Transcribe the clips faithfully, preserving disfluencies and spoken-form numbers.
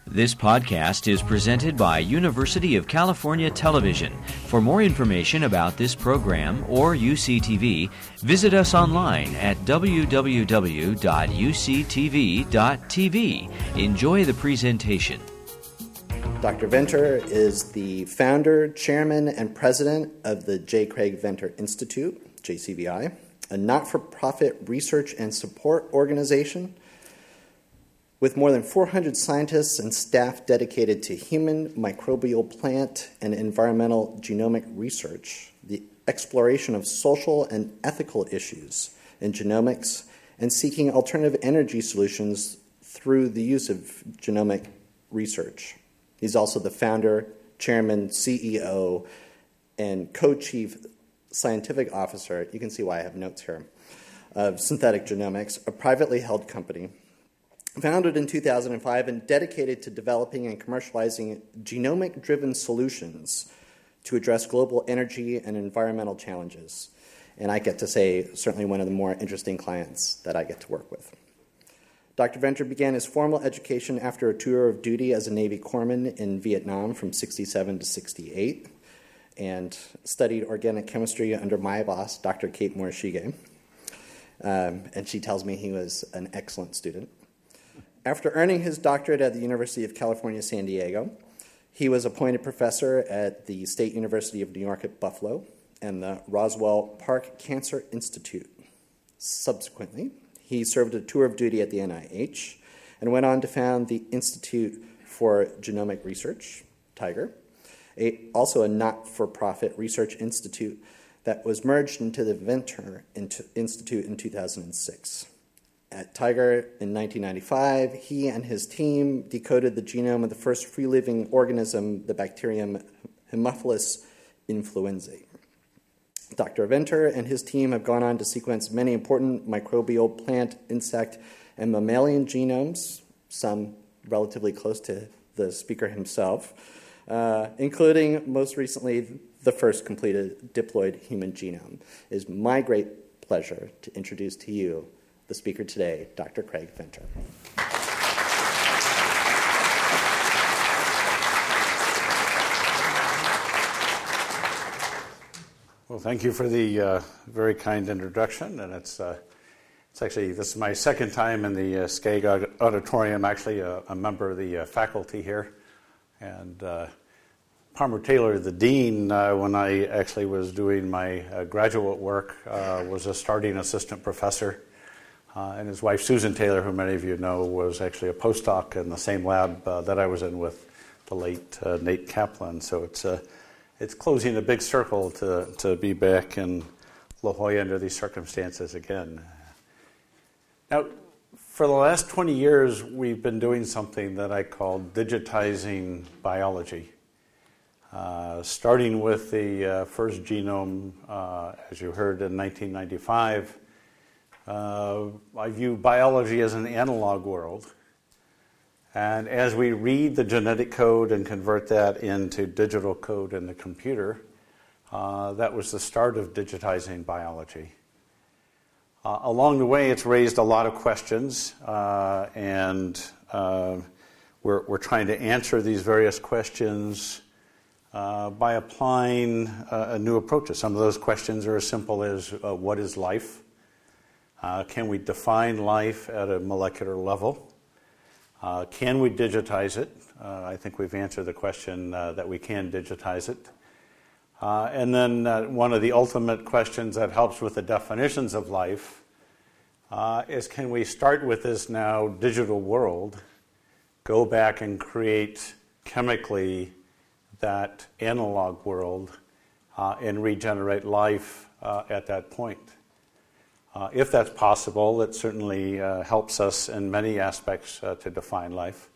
This podcast is presented by University of California Television. For more information about this program or U C T V, visit us online at w w w dot u c t v dot t v. Enjoy the presentation. Doctor Venter is the founder, chairman, and president of the J. Craig Venter Institute, J C V I, a not-for-profit research and support organization with more than four hundred scientists and staff dedicated to human, microbial, plant, and environmental genomic research, the exploration of social and ethical issues in genomics, and seeking alternative energy solutions through the use of genomic research. He's also the founder, chairman, C E O, and co-chief scientific officer, you can see why I have notes here, of Synthetic Genomics, a privately held company founded in two thousand five and dedicated to developing and commercializing genomic-driven solutions to address global energy and environmental challenges. And I get to say, certainly one of the more interesting clients that I get to work with. Doctor Venter began his formal education after a tour of duty as a Navy corpsman in Vietnam from sixty-seven to sixty-eight, and studied organic chemistry under my boss, Doctor Kate Morishige. Um, and she tells me he was an excellent student. After earning his doctorate at the University of California, San Diego, he was appointed professor at the State University of New York at Buffalo and the Roswell Park Cancer Institute. Subsequently, he served a tour of duty at the N I H and went on to found the Institute for Genomic Research, TIGER, a, also a not-for-profit research institute that was merged into the Venter Institute in two thousand six. At TIGER in nineteen ninety-five, he and his team decoded the genome of the first free-living organism, the bacterium Haemophilus influenzae. Doctor Venter and his team have gone on to sequence many important microbial, plant, insect, and mammalian genomes, some relatively close to the speaker himself, uh, including, most recently, the first completed diploid human genome. It is my great pleasure to introduce to you the speaker today, Doctor Craig Venter. Well, thank you for the uh, very kind introduction, and it's uh, it's actually this is my second time in the uh, Skag Auditorium. Actually, a, a member of the uh, faculty here, and uh, Palmer Taylor, the dean, uh, when I actually was doing my uh, graduate work, uh, was a starting assistant professor. Uh, and his wife, Susan Taylor, who many of you know, was actually a postdoc in the same lab uh, that I was in with the late uh, Nate Kaplan. So it's uh, it's closing a big circle to, to be back in La Jolla under these circumstances again. Now, for the last twenty years, we've been doing something that I call digitizing biology. Uh, starting with the uh, first genome, uh, as you heard, in nineteen ninety-five, Uh, I view biology as an analog world, and as we read the genetic code and convert that into digital code in the computer, uh, that was the start of digitizing biology. Uh, along the way, it's raised a lot of questions, uh, and uh, we're, we're trying to answer these various questions uh, by applying uh, a new approaches. Some of those questions are as simple as, uh, what is life? Uh, can we define life at a molecular level? Uh, can we digitize it? Uh, I think we've answered the question uh, that we can digitize it. Uh, and then uh, one of the ultimate questions that helps with the definitions of life uh, is, can we start with this now digital world, go back and create chemically that analog world uh, and regenerate life uh, at that point? Uh, if that's possible, it certainly uh, helps us in many aspects uh, to define life.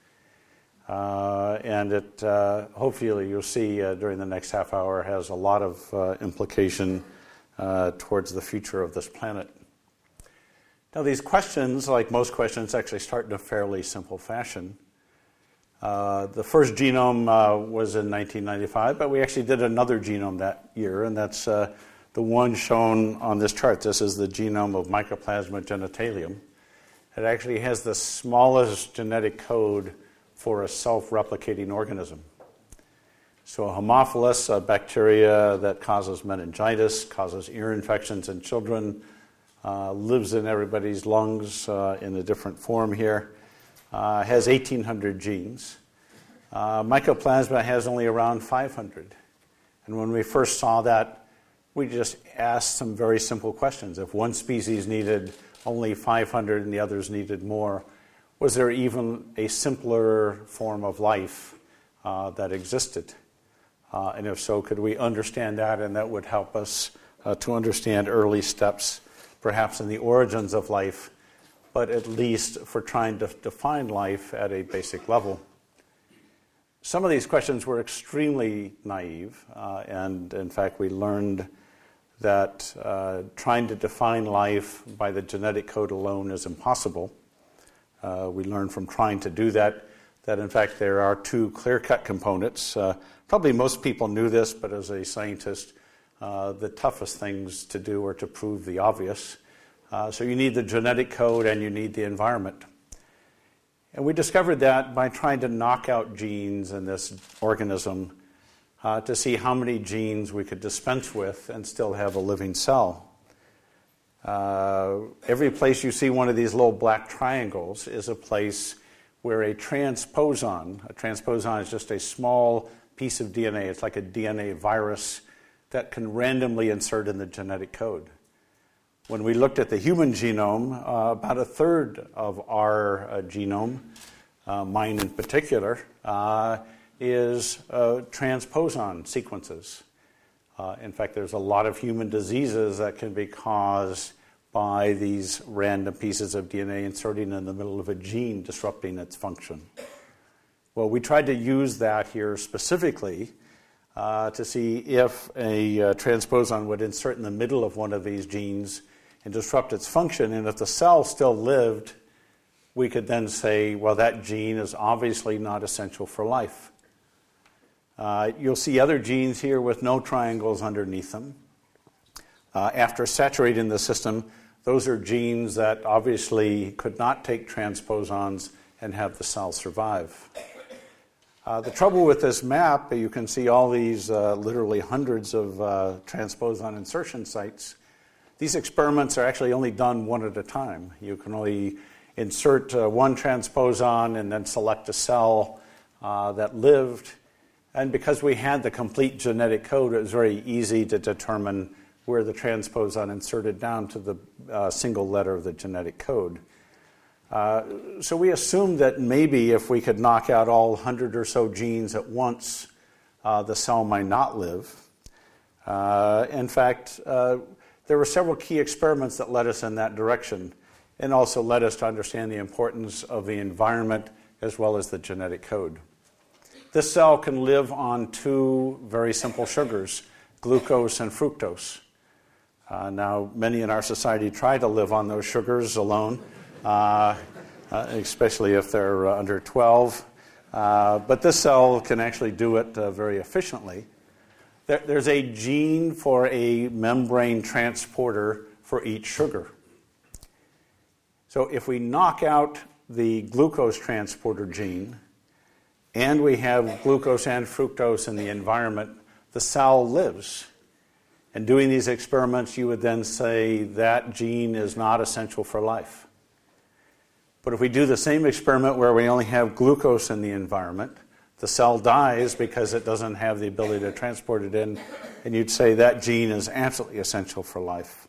Uh, and it, uh, hopefully you'll see uh, during the next half hour, has a lot of uh, implication uh, towards the future of this planet. Now, these questions, like most questions, actually start in a fairly simple fashion. Uh, the first genome uh, was in nineteen ninety-five, but we actually did another genome that year, and that's uh, the one shown on this chart. This is the genome of Mycoplasma genitalium. It actually has the smallest genetic code for a self-replicating organism. So Haemophilus, a bacteria that causes meningitis, causes ear infections in children, uh, lives in everybody's lungs uh, in a different form here, uh, has eighteen hundred genes. Uh, Mycoplasma has only around five hundred. And when we first saw that, we just asked some very simple questions. If one species needed only five hundred and the others needed more, was there even a simpler form of life uh, that existed? Uh, and if so, could we understand that? And that would help us uh, to understand early steps, perhaps in the origins of life, but at least for trying to define life at a basic level. Some of these questions were extremely naive, uh, and in fact we learned that uh, trying to define life by the genetic code alone is impossible. Uh, we learned from trying to do that that in fact there are two clear-cut components. Uh, probably most people knew this, but as a scientist, uh, the toughest things to do are to prove the obvious. Uh, so you need the genetic code and you need the environment. And we discovered that by trying to knock out genes in this organism uh, to see how many genes we could dispense with and still have a living cell. Uh, every place you see one of these little black triangles is a place where a transposon, a transposon is just a small piece of D N A, it's like a D N A virus that can randomly insert in the genetic code. When we looked at the human genome, uh, about a third of our uh, genome, uh, mine in particular, uh, is uh, transposon sequences. Uh, in fact, there's a lot of human diseases that can be caused by these random pieces of D N A inserting in the middle of a gene, disrupting its function. Well, we tried to use that here specifically uh, to see if a uh, transposon would insert in the middle of one of these genes and disrupt its function, and if the cell still lived, we could then say, well, that gene is obviously not essential for life. Uh, you'll see other genes here with no triangles underneath them. Uh, after saturating the system, those are genes that obviously could not take transposons and have the cell survive. Uh, the trouble with this map, you can see all these uh, literally hundreds of uh, transposon insertion sites. These experiments are actually only done one at a time. You can only insert uh, one transposon and then select a cell uh, that lived. And because we had the complete genetic code, it was very easy to determine where the transposon inserted down to the uh, single letter of the genetic code. Uh, so we assumed that maybe if we could knock out all one hundred or so genes at once, uh, the cell might not live. Uh, in fact, uh, there were several key experiments that led us in that direction and also led us to understand the importance of the environment as well as the genetic code. This cell can live on two very simple sugars, glucose and fructose. Uh, now, many in our society try to live on those sugars alone, uh, uh, especially if they're uh, under twelve. Uh, but this cell can actually do it uh, very efficiently. There, there's a gene for a membrane transporter for each sugar. So if we knock out the glucose transporter gene, and we have glucose and fructose in the environment, the cell lives. And doing these experiments, you would then say that gene is not essential for life. But if we do the same experiment where we only have glucose in the environment, the cell dies because it doesn't have the ability to transport it in, and you'd say that gene is absolutely essential for life.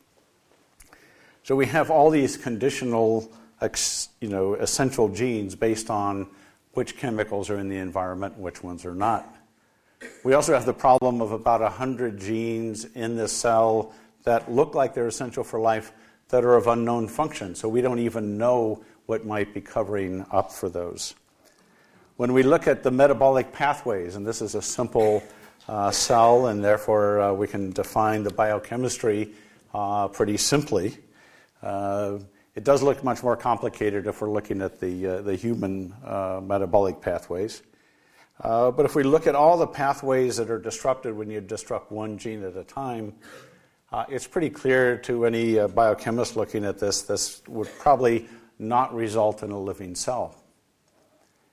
So we have all these conditional, you know, essential genes based on which chemicals are in the environment and which ones are not. We also have the problem of about one hundred genes in this cell that look like they're essential for life that are of unknown function, so we don't even know what might be covering up for those. When we look at the metabolic pathways, and this is a simple uh, cell, and therefore uh, we can define the biochemistry uh, pretty simply, uh, it does look much more complicated if we're looking at the, uh, the human uh, metabolic pathways. Uh, but if we look at all the pathways that are disrupted when you disrupt one gene at a time, uh, it's pretty clear to any uh, biochemist looking at this, this would probably not result in a living cell.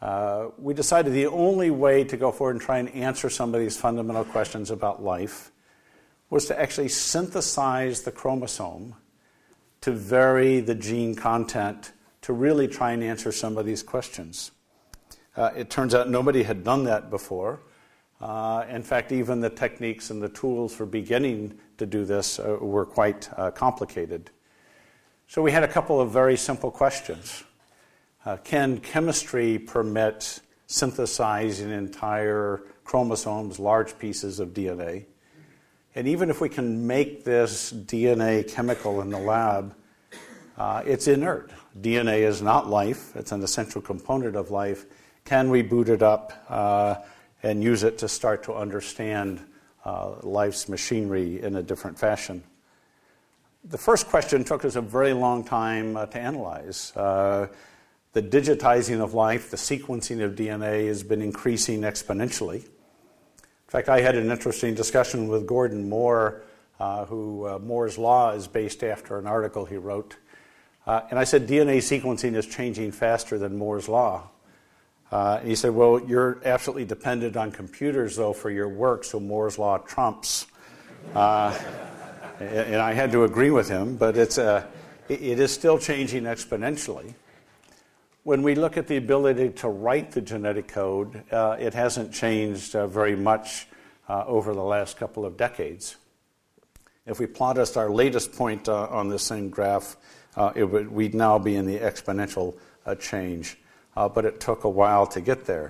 uh, we decided the only way to go forward and try and answer some of these fundamental questions about life was to actually synthesize the chromosome to vary the gene content to really try and answer some of these questions. Uh, it turns out nobody had done that before. Uh, in fact, even the techniques and the tools for beginning to do this uh, were quite uh, complicated. So we had a couple of very simple questions. Uh, can chemistry permit synthesizing entire chromosomes, large pieces of D N A? And even if we can make this D N A chemical in the lab, uh, it's inert. D N A is not life. It's an essential component of life. Can we boot it up uh, and use it to start to understand uh, life's machinery in a different fashion? The first question took us a very long time uh, to analyze. Uh, the digitizing of life, the sequencing of D N A has been increasing exponentially. In fact, I had an interesting discussion with Gordon Moore, uh, who uh, Moore's Law is based after an article he wrote. Uh, and I said, D N A sequencing is changing faster than Moore's Law. Uh, and he said, well, you're absolutely dependent on computers, though, for your work, so Moore's Law trumps. Uh, and I had to agree with him, but it's uh, it is still changing exponentially. When we look at the ability to write the genetic code, uh, it hasn't changed uh, very much uh, over the last couple of decades. If we plot us our latest point uh, on this same graph, uh, it would, we'd now be in the exponential uh, change. Uh, but it took a while to get there.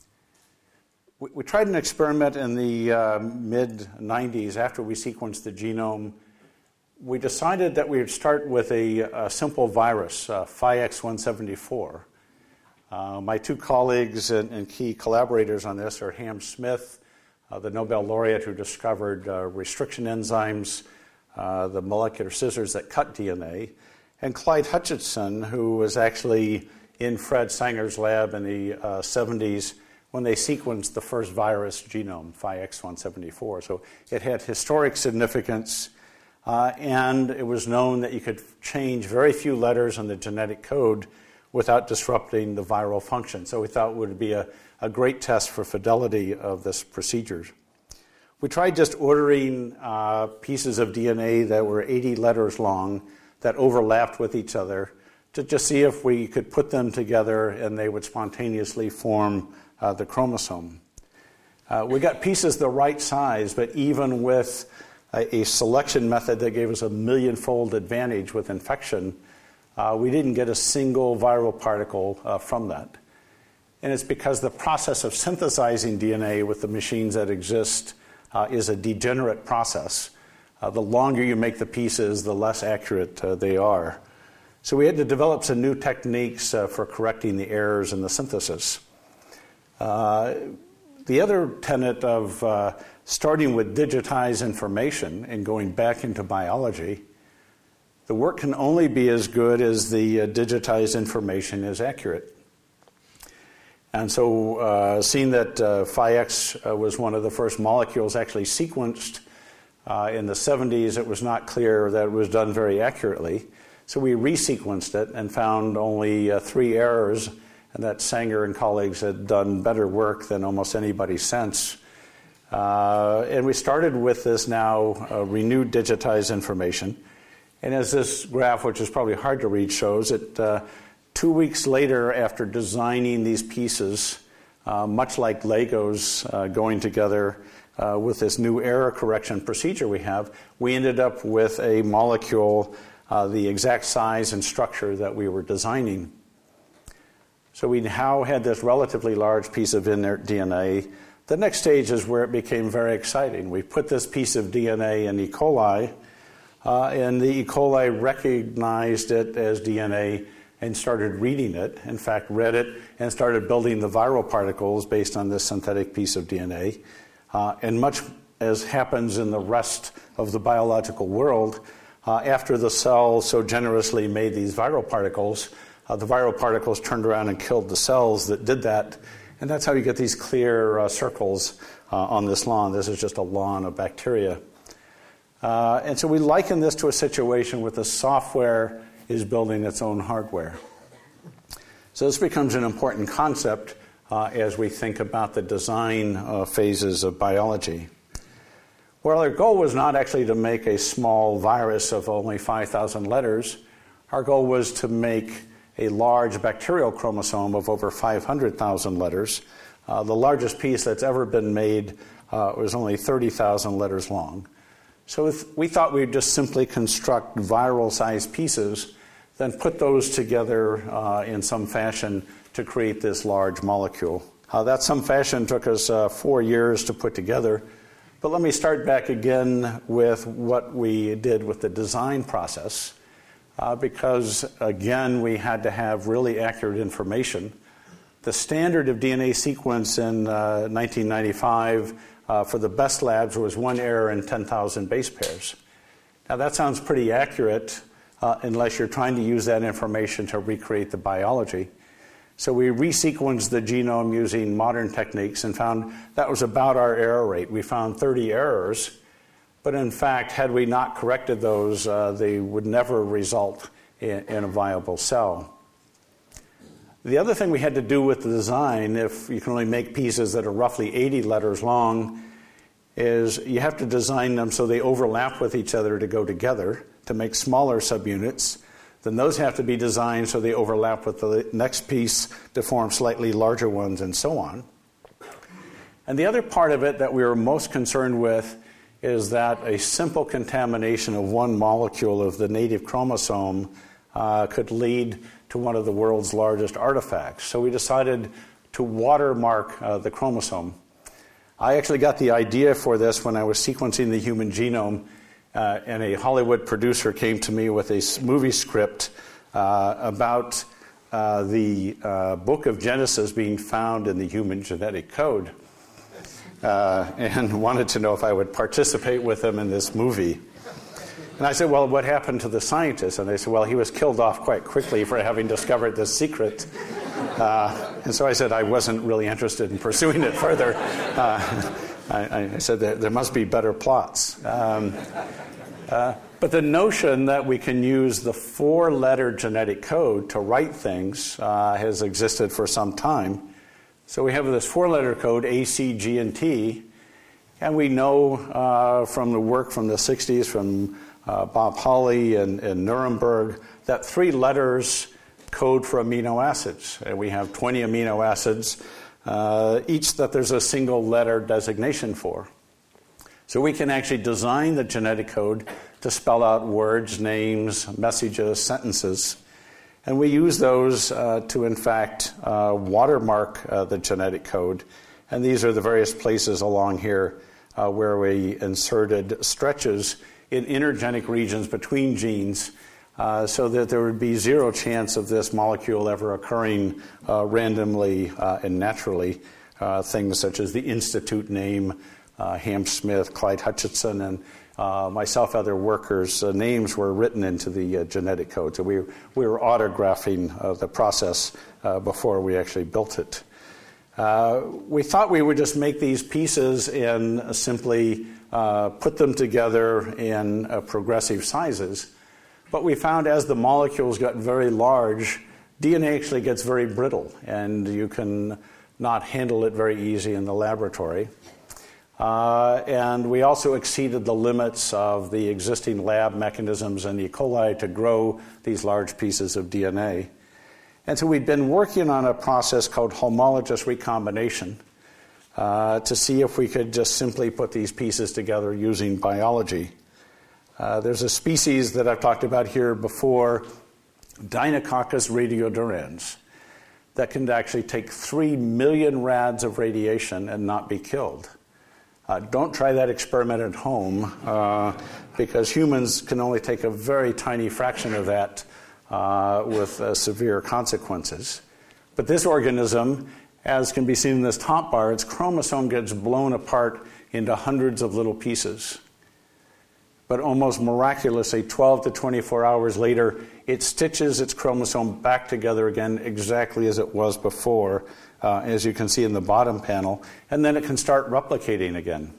We, we tried an experiment in the uh, mid nineties after we sequenced the genome. We decided that we would start with a, a simple virus, uh, Phi X one seventy-four. Uh, my two colleagues and, and key collaborators on this are Ham Smith, uh, the Nobel laureate who discovered uh, restriction enzymes, uh, the molecular scissors that cut D N A, and Clyde Hutchinson, who was actually in Fred Sanger's lab in the uh, seventies when they sequenced the first virus genome, Phi X one seventy-four. So it had historic significance, uh, and it was known that you could change very few letters in the genetic code without disrupting the viral function. So we thought it would be a, a great test for fidelity of this procedure. We tried just ordering uh, pieces of D N A that were eighty letters long that overlapped with each other to just see if we could put them together and they would spontaneously form uh, the chromosome. Uh, we got pieces the right size, but even with a, a selection method that gave us a million-fold advantage with infection, uh, we didn't get a single viral particle uh, from that. And it's because the process of synthesizing D N A with the machines that exist uh, is a degenerate process. Uh, the longer you make the pieces, the less accurate uh, they are. So we had to develop some new techniques uh, for correcting the errors in the synthesis. Uh, the other tenet of uh, starting with digitized information and going back into biology, the work can only be as good as the uh, digitized information is accurate. And so uh, seeing that uh, Phi X uh, was one of the first molecules actually sequenced uh, in the seventies, it was not clear that it was done very accurately. So we resequenced it and found only uh, three errors, and that Sanger and colleagues had done better work than almost anybody since. Uh, and we started with this now uh, renewed digitized information. And as this graph, which is probably hard to read, shows, it uh, two weeks later after designing these pieces, uh, much like Legos uh, going together uh, with this new error correction procedure we have, we ended up with a molecule Uh, the exact size and structure that we were designing. So we now had this relatively large piece of inert D N A. The next stage is where it became very exciting. We put this piece of D N A in E. coli, uh, and the E. coli recognized it as D N A and started reading it, in fact read it, and started building the viral particles based on this synthetic piece of D N A. Uh, and much as happens in the rest of the biological world, Uh, after the cell so generously made these viral particles, uh, the viral particles turned around and killed the cells that did that. And that's how you get these clear uh, circles uh, on this lawn. This is just a lawn of bacteria. Uh, and so we liken this to a situation where the software is building its own hardware. So this becomes an important concept uh, as we think about the design uh, phases of biology. Well, our goal was not actually to make a small virus of only five thousand letters. Our goal was to make a large bacterial chromosome of over five hundred thousand letters. Uh, the largest piece that's ever been made uh, was only thirty thousand letters long. So if we thought we'd just simply construct viral-sized pieces, then put those together uh, in some fashion to create this large molecule. Uh, that some fashion took us uh, four years to put together. But let me start back again with what we did with the design process, uh, because, again, we had to have really accurate information. The standard of D N A sequence in uh, nineteen ninety-five uh, for the best labs was one error in ten thousand base pairs. Now, that sounds pretty accurate uh, unless you're trying to use that information to recreate the biology. So we resequenced the genome using modern techniques and found that was about our error rate. We found thirty errors, but in fact, had we not corrected those, uh, they would never result in, in a viable cell. The other thing we had to do with the design, if you can only make pieces that are roughly eighty letters long, is you have to design them so they overlap with each other to go together to make smaller subunits. Then those have to be designed so they overlap with the next piece to form slightly larger ones, and so on. And the other part of it that we were most concerned with is that a simple contamination of one molecule of the native chromosome uh, could lead to one of the world's largest artifacts. So we decided to watermark uh, the chromosome. I actually got the idea for this when I was sequencing the human genome. Uh, and a Hollywood producer came to me with a movie script uh, about uh, the uh, book of Genesis being found in the human genetic code, uh, and wanted to know if I would participate with him in this movie. And I said, well, what happened to the scientist? And they said, well, he was killed off quite quickly for having discovered this secret. Uh, and so I said I wasn't really interested in pursuing it further. Uh, I, I said that there must be better plots. Um, uh, but the notion that we can use the four-letter genetic code to write things uh, has existed for some time. So we have this four-letter code, A, C, G, and T, and we know uh, from the work from the sixties from uh, Bob Hawley and, and Nuremberg that three letters code for amino acids. And we have twenty amino acids, Uh, each that there's a single letter designation for. So we can actually design the genetic code to spell out words, names, messages, sentences. And we use those uh, to, in fact, uh, watermark uh, the genetic code. And these are the various places along here uh, where we inserted stretches in intergenic regions between genes Uh, so that there would be zero chance of this molecule ever occurring uh, randomly uh, and naturally. Uh, things such as the institute name, uh, Ham Smith, Clyde Hutchinson, and uh, myself, other workers' uh, names were written into the uh, genetic code. So we, we were autographing uh, the process uh, before we actually built it. Uh, we thought we would just make these pieces and simply uh, put them together in uh, progressive sizes. But we found as the molecules got very large, D N A actually gets very brittle, and you can not handle it very easy in the laboratory. Uh, and we also exceeded the limits of the existing lab mechanisms in E. coli to grow these large pieces of D N A. And so we'd been working on a process called homologous recombination uh, to see if we could just simply put these pieces together using biology. Uh, there's a species that I've talked about here before, Deinococcus radiodurans, that can actually take three million rads of radiation and not be killed. Uh, don't try that experiment at home uh, because humans can only take a very tiny fraction of that uh, with uh, severe consequences. But this organism, as can be seen in this top bar, its chromosome gets blown apart into hundreds of little pieces. But almost miraculously, twelve to twenty-four hours later, it stitches its chromosome back together again exactly as it was before, uh, as you can see in the bottom panel, and then it can start replicating again.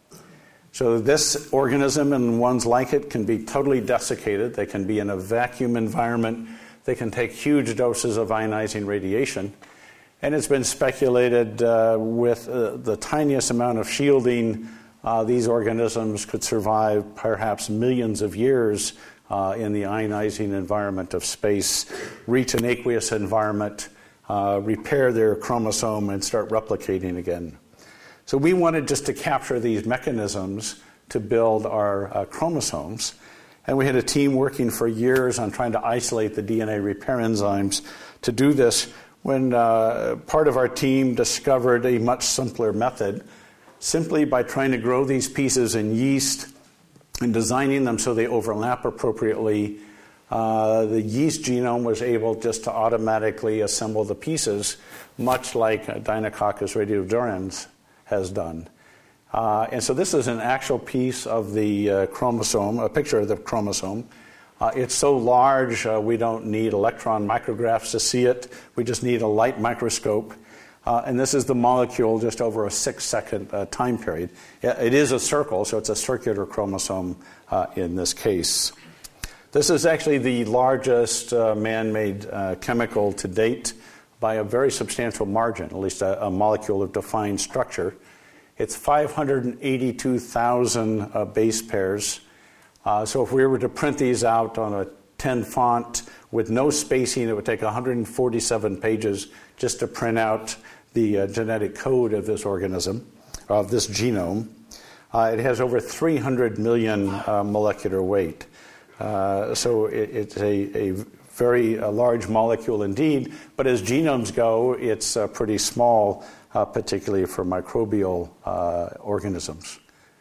So this organism and ones like it can be totally desiccated. They can be in a vacuum environment They can take huge doses of ionizing radiation. And it's been speculated uh, with uh, the tiniest amount of shielding, uh, these organisms could survive perhaps millions of years uh, in the ionizing environment of space, reach an aqueous environment, uh, repair their chromosome, and start replicating again. So we wanted just to capture these mechanisms to build our uh, chromosomes. And we had a team working for years on trying to isolate the D N A repair enzymes to do this, when uh, part of our team discovered a much simpler method, simply by trying to grow these pieces in yeast and designing them so they overlap appropriately. Uh, the yeast genome was able just to automatically assemble the pieces, much like Deinococcus radiodurans has done. Uh, and so this is an actual piece of the uh, chromosome, a picture of the chromosome. Uh, it's so large, uh, we don't need electron micrographs to see it. We just need a light microscope. Uh, and this is the molecule just over a six-second uh, time period. It is a circle, so it's a circular chromosome uh, in this case. This is actually the largest uh, man-made uh, chemical to date by a very substantial margin, at least a, a molecule of defined structure. It's five hundred eighty-two thousand uh, base pairs. Uh, so if we were to print these out on a ten font with no spacing, it would take one hundred forty-seven pages just to print out the uh, genetic code of this organism, of this genome. Uh, it has over three hundred million uh, molecular weight. Uh, so it, it's a, a very uh, large molecule indeed, but as genomes go, it's uh, pretty small, uh, particularly for microbial uh, organisms.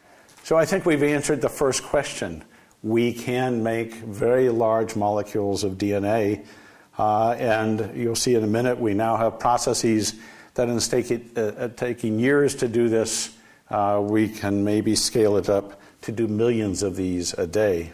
So I think we've answered the first question. We can make very large molecules of D N A, uh, and you'll see in a minute we now have processes that instead of uh, taking years to do this, uh, we can maybe scale it up to do millions of these a day.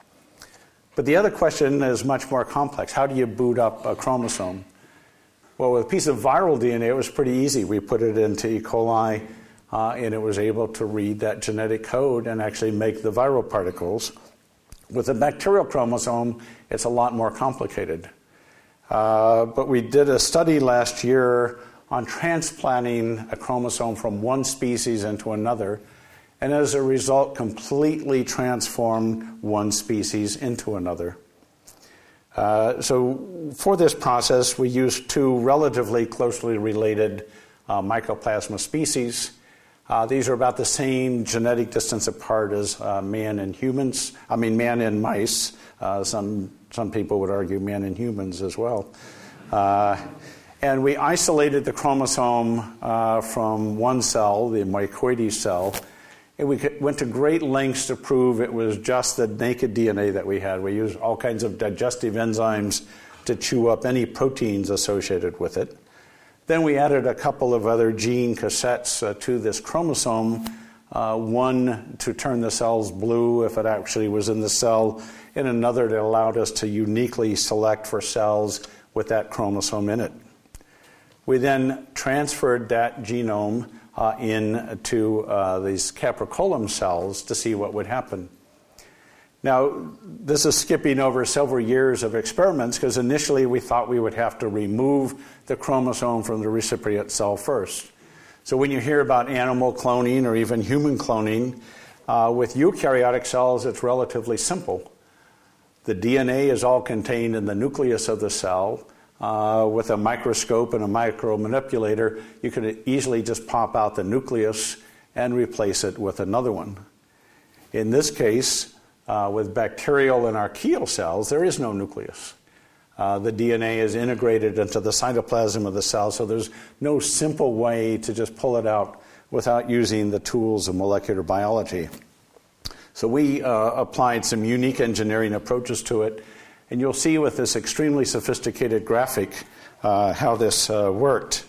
But the other question is much more complex. How do you boot up a chromosome? Well, with a piece of viral D N A, it was pretty easy. We put it into E. coli, uh, and it was able to read that genetic code and actually make the viral particles. With a bacterial chromosome, it's a lot more complicated. Uh, but we did a study last year on transplanting a chromosome from one species into another, and as a result, completely transformed one species into another. Uh, so for this process, we used two relatively closely related uh, Mycoplasma species. Uh, these are about the same genetic distance apart as uh, man and humans. I mean, man and mice. Uh, some some people would argue man and humans as well. Uh, and we isolated the chromosome uh, from one cell, the mycoides cell, and we went to great lengths to prove it was just the naked D N A that we had. We used all kinds of digestive enzymes to chew up any proteins associated with it. Then we added a couple of other gene cassettes uh, to this chromosome, uh, one to turn the cells blue if it actually was in the cell, and another that allowed us to uniquely select for cells with that chromosome in it. We then transferred that genome uh, into uh, these capricolum cells to see what would happen. Now, this is skipping over several years of experiments because initially we thought we would have to remove the chromosome from the recipient cell first. So when you hear about animal cloning or even human cloning, uh, with eukaryotic cells it's relatively simple. The D N A is all contained in the nucleus of the cell. Uh, with a microscope and a micromanipulator, you could easily just pop out the nucleus and replace it with another one. In this case, Uh, with bacterial and archaeal cells, there is no nucleus. Uh, the D N A is integrated into the cytoplasm of the cell, so there's no simple way to just pull it out without using the tools of molecular biology. So we uh, applied some unique engineering approaches to it, and you'll see with this extremely sophisticated graphic uh, how this uh, worked.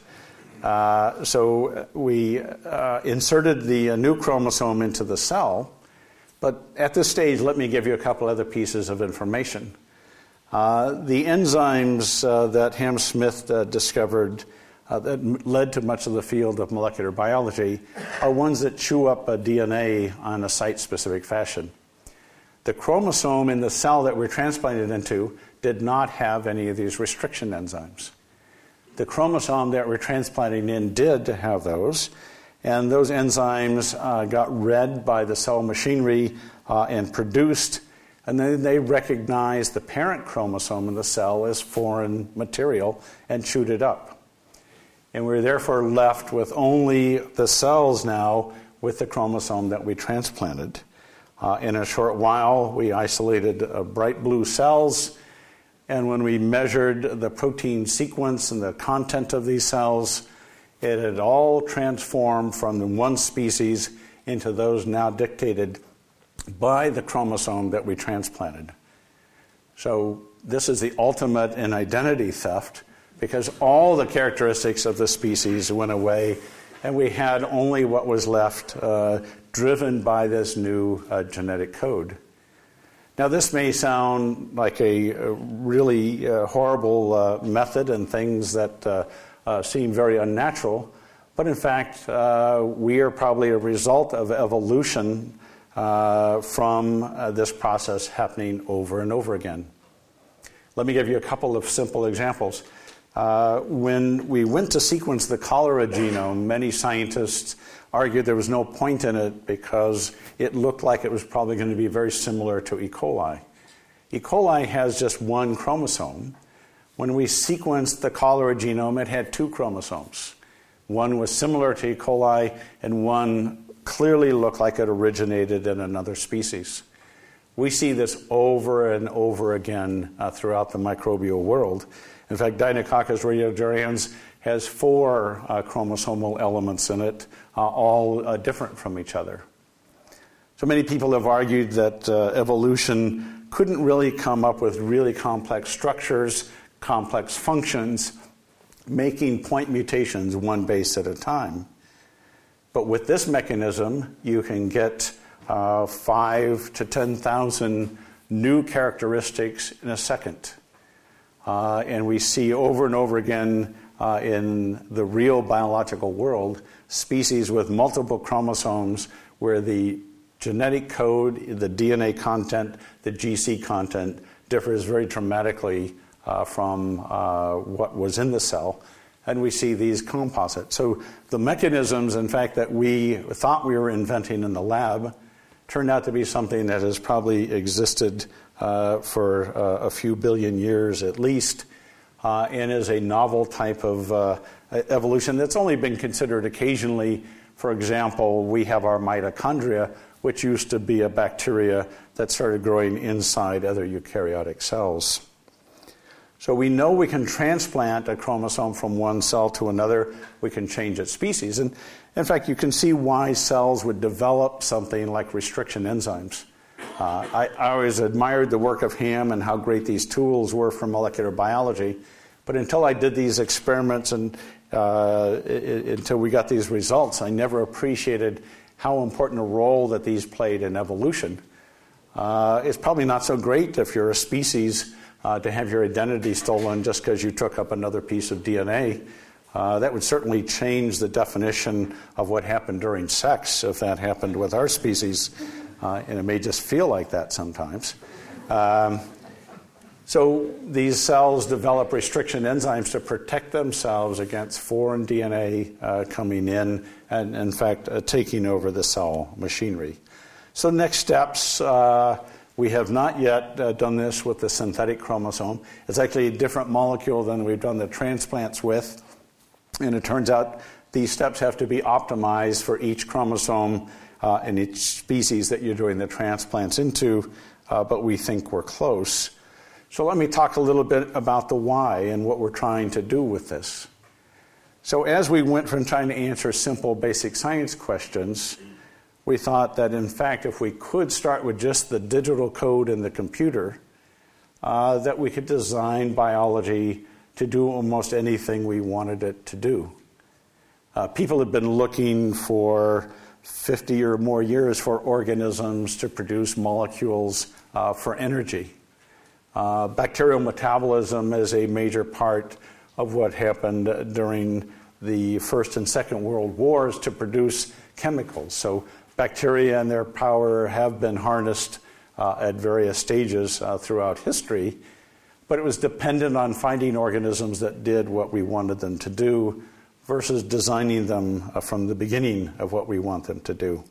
Uh, so we uh, inserted the uh, new chromosome into the cell. But at this stage, let me give you a couple other pieces of information. Uh, the enzymes uh, that Ham-Smith uh, discovered uh, that led to much of the field of molecular biology are ones that chew up a D N A on a site-specific fashion. The chromosome in the cell that we're transplanted into did not have any of these restriction enzymes. The chromosome that we're transplanting in did have those, and those enzymes uh, got read by the cell machinery uh, and produced, and then they recognized the parent chromosome in the cell as foreign material and chewed it up. And we're therefore left with only the cells now with the chromosome that we transplanted. Uh, in a short while, we isolated uh, bright blue cells, and when we measured the protein sequence and the content of these cells, it had all transformed from the one species into those now dictated by the chromosome that we transplanted. So this is the ultimate in identity theft, because all the characteristics of the species went away, and we had only what was left, uh, driven by this new uh, genetic code. Now, this may sound like a, a really uh, horrible uh, method and things that uh, uh, seem very unnatural, but in fact, uh, we are probably a result of evolution uh, from uh, this process happening over and over again. Let me give you a couple of simple examples. Uh, when we went to sequence the cholera genome, many scientists argued there was no point in it because it looked like it was probably going to be very similar to E. coli. E. coli has just one chromosome. When we sequenced the cholera genome, it had two chromosomes. One was similar to E. coli, and one clearly looked like it originated in another species. We see this over and over again uh, throughout the microbial world. In fact, Deinococcus radiodurans has four uh, chromosomal elements in it, uh, all uh, different from each other. So many people have argued that uh, evolution couldn't really come up with really complex structures, complex functions, making point mutations one base at a time. But with this mechanism, you can get uh, five to ten thousand new characteristics in a second. Uh, and we see over and over again uh, in the real biological world species with multiple chromosomes where the genetic code, the D N A content, the G C content differs very dramatically uh, from uh, what was in the cell. And we see these composites. So the mechanisms, in fact, that we thought we were inventing in the lab turned out to be something that has probably existed uh, for uh, a few billion years at least, uh, and is a novel type of uh, evolution that's only been considered occasionally. For example, we have our mitochondria, which used to be a bacteria that started growing inside other eukaryotic cells. So we know we can transplant a chromosome from one cell to another. We can change its species. And in fact, you can see why cells would develop something like restriction enzymes. Uh, I, I always admired the work of Ham and how great these tools were for molecular biology. But until I did these experiments and uh, it, until we got these results, I never appreciated how important a role that these played in evolution. Uh, it's probably not so great if you're a species Uh, to have your identity stolen just because you took up another piece of D N A. Uh, that would certainly change the definition of what happened during sex if that happened with our species, uh, and it may just feel like that sometimes. Um, so these cells develop restriction enzymes to protect themselves against foreign D N A uh, coming in and, in fact, uh, taking over the cell machinery. So next steps, uh, we have not yet uh, done this with the synthetic chromosome. It's actually a different molecule than we've done the transplants with. And it turns out these steps have to be optimized for each chromosome uh, and each species that you're doing the transplants into, uh, but we think we're close. So let me talk a little bit about the why and what we're trying to do with this. So as we went from trying to answer simple basic science questions, we thought that, in fact, if we could start with just the digital code in the computer, uh, that we could design biology to do almost anything we wanted it to do. Uh, people have been looking for fifty or more years for organisms to produce molecules uh, for energy. Uh, bacterial metabolism is a major part of what happened during the First and Second World Wars to produce chemicals. So bacteria and their power have been harnessed uh, at various stages uh, throughout history. but it was dependent on finding organisms that did what we wanted them to do versus designing them uh, from the beginning of what we want them to do.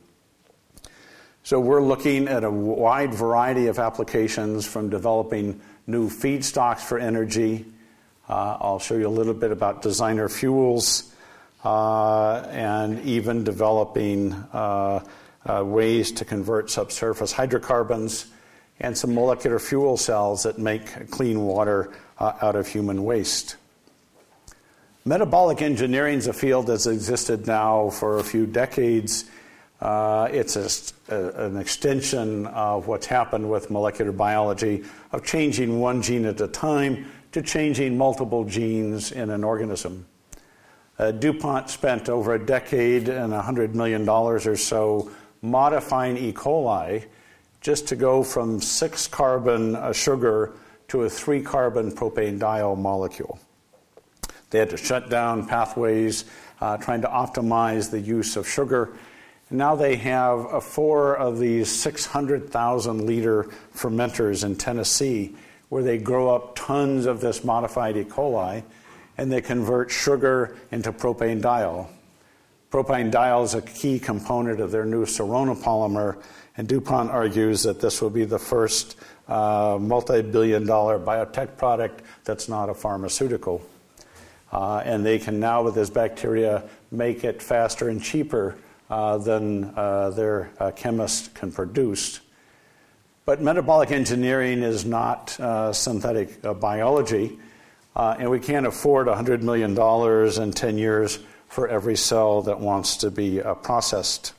So we're looking at a wide variety of applications, from developing new feedstocks for energy. Uh, I'll show you a little bit about designer fuels, uh, and even developing uh, uh, ways to convert subsurface hydrocarbons and some molecular fuel cells that make clean water uh, out of human waste. Metabolic engineering is a field that's existed now for a few decades. Uh, it's a, a, an extension of what's happened with molecular biology, of changing one gene at a time to changing multiple genes in an organism. Uh, DuPont spent over a decade and one hundred million dollars or so modifying E. coli just to go from six-carbon uh, sugar to a three-carbon propanediol molecule. They had to shut down pathways, uh, trying to optimize the use of sugar. Now they have uh, four of these six hundred thousand liter fermenters in Tennessee, where they grow up tons of this modified E. coli, and they convert sugar into propanediol. Propanediol is a key component of their new Sorona polymer, and DuPont argues that this will be the first uh, multi-billion dollar biotech product that's not a pharmaceutical. Uh, and they can now, with this bacteria, make it faster and cheaper uh, than uh, their uh, chemists can produce. But metabolic engineering is not uh, synthetic uh, biology, uh, and we can't afford one hundred million dollars in ten years for every cell that wants to be uh, processed.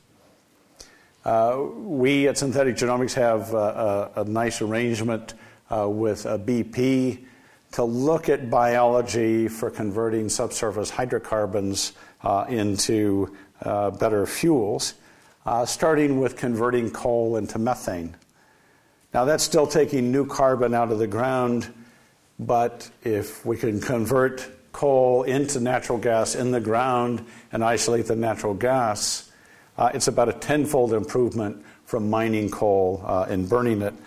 Uh, we at Synthetic Genomics have uh, a, a nice arrangement uh, with uh, B P to look at biology for converting subsurface hydrocarbons uh, into uh, better fuels, uh, starting with converting coal into methane. Now, that's still taking new carbon out of the ground, but if we can convert coal into natural gas in the ground and isolate the natural gas, uh, it's about a tenfold improvement from mining coal uh, and burning it.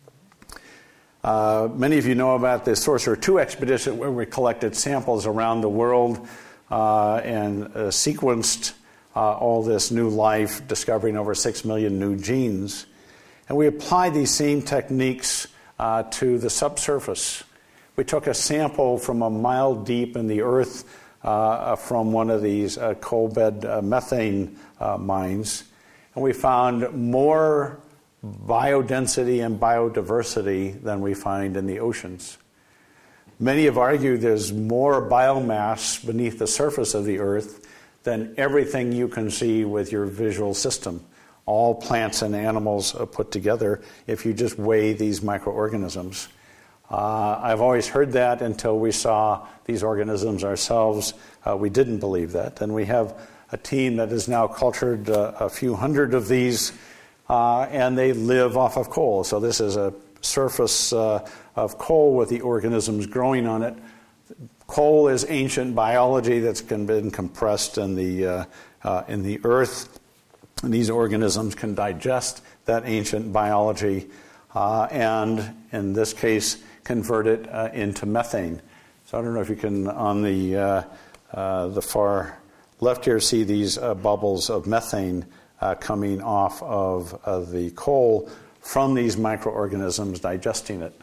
Uh, many of you know about the Sorcerer two expedition, where we collected samples around the world uh, and uh, sequenced uh, all this new life, discovering over six million new genes. And we applied these same techniques uh, to the subsurface. We took a sample from a mile deep in the earth uh, from one of these uh, coal bed uh, methane uh, mines, and we found more biodensity and biodiversity than we find in the oceans. Many have argued there's more biomass beneath the surface of the earth than everything you can see with your visual system. All plants and animals are put together if you just weigh these microorganisms. Uh, I've always heard that until we saw these organisms ourselves. Uh, we didn't believe that. And we have a team that has now cultured uh, a few hundred of these, uh, and they live off of coal. So this is a surface uh, of coal with the organisms growing on it. Coal is ancient biology that's been compressed in the, uh, uh, in the earth. And these organisms can digest that ancient biology uh, and, in this case, convert it uh, into methane. So I don't know if you can, on the, uh, uh, the far left here, see these uh, bubbles of methane uh, coming off of uh, the coal from these microorganisms digesting it.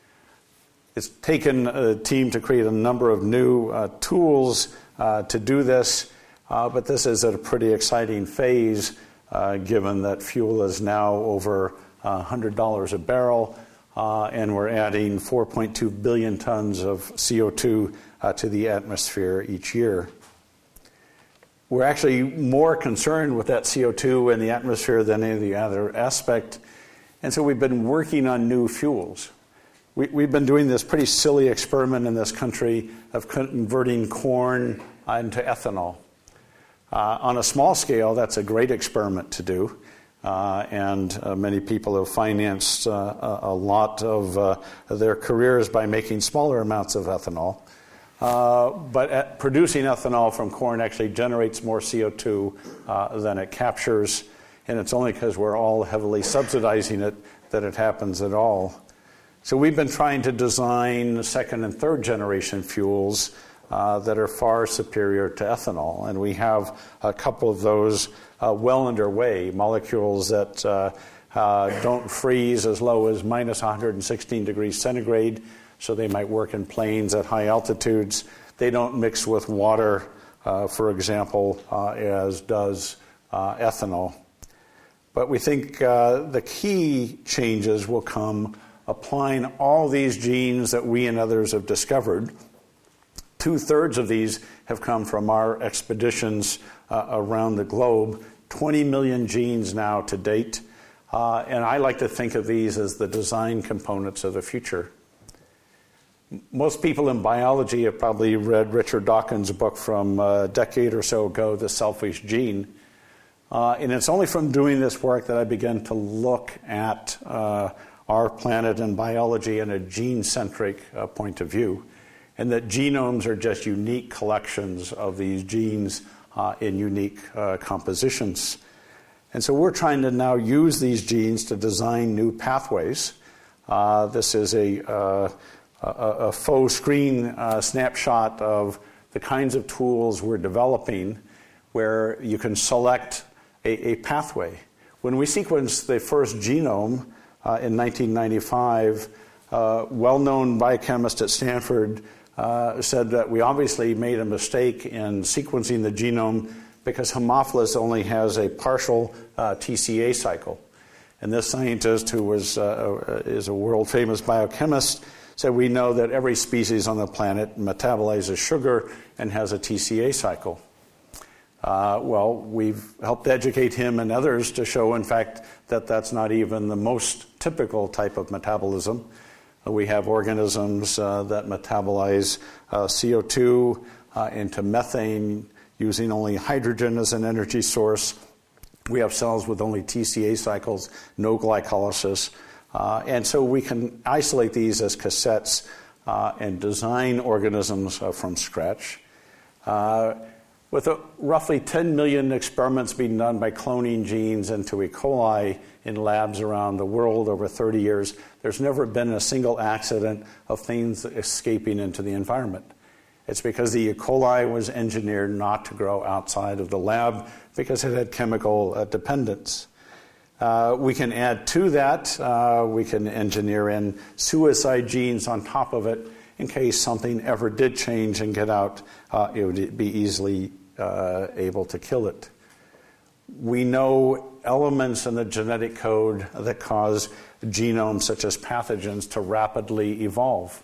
It's taken a team to create a number of new uh, tools uh, to do this, uh, but this is at a pretty exciting phase. Uh, given that fuel is now over uh, one hundred dollars a barrel, uh, and we're adding four point two billion tons of C O two uh, to the atmosphere each year. We're actually more concerned with that C O two in the atmosphere than any of the other aspect, and so we've been working on new fuels. We, we've been doing this pretty silly experiment in this country of converting corn into ethanol. Uh, on a small scale, that's a great experiment to do, uh, and uh, many people have financed uh, a, a lot of uh, their careers by making smaller amounts of ethanol. Uh, but at producing ethanol from corn actually generates more C O two uh, than it captures, and it's only because we're all heavily subsidizing it that it happens at all. So we've been trying to design second and third generation fuels uh, that are far superior to ethanol. And we have a couple of those uh, well underway, molecules that uh, uh, don't freeze as low as minus one hundred sixteen degrees centigrade, so they might work in planes at high altitudes. They don't mix with water, uh, for example, uh, as does uh, ethanol. But we think uh, the key changes will come applying all these genes that we and others have discovered. Two-thirds of these have come from our expeditions uh, around the globe, twenty million genes now to date. Uh, and I like to think of these as the design components of the future. Most people in biology have probably read Richard Dawkins' book from a decade or so ago, The Selfish Gene. Uh, and it's only from doing this work that I began to look at uh, our planet and biology in a gene-centric uh, point of view, and that genomes are just unique collections of these genes uh, in unique uh, compositions. And so we're trying to now use these genes to design new pathways. Uh, this is a, uh, a, a faux screen uh, snapshot of the kinds of tools we're developing where you can select a, a pathway. When we sequenced the first genome uh, in nineteen ninety-five, uh, well-known biochemist at Stanford uh, said that we obviously made a mistake in sequencing the genome because Haemophilus only has a partial uh, T C A cycle. And this scientist, who was uh, is a world-famous biochemist, said we know that every species on the planet metabolizes sugar and has a T C A cycle. Uh, well, we've helped educate him and others to show, in fact, that that's not even the most typical type of metabolism. Uh, we have organisms uh, that metabolize uh, C O two uh, into methane using only hydrogen as an energy source. We have cells with only T C A cycles, no glycolysis. Uh, and so we can isolate these as cassettes uh, and design organisms uh, from scratch. Uh, with uh, roughly ten million experiments being done by cloning genes into E. coli in labs around the world over thirty years, there's never been a single accident of things escaping into the environment. It's because the E. coli was engineered not to grow outside of the lab because it had chemical uh, dependence. Uh, we can add to that, uh, we can engineer in suicide genes on top of it in case something ever did change and get out, uh, it would be easily uh, able to kill it. We know elements in the genetic code that cause genomes such as pathogens to rapidly evolve.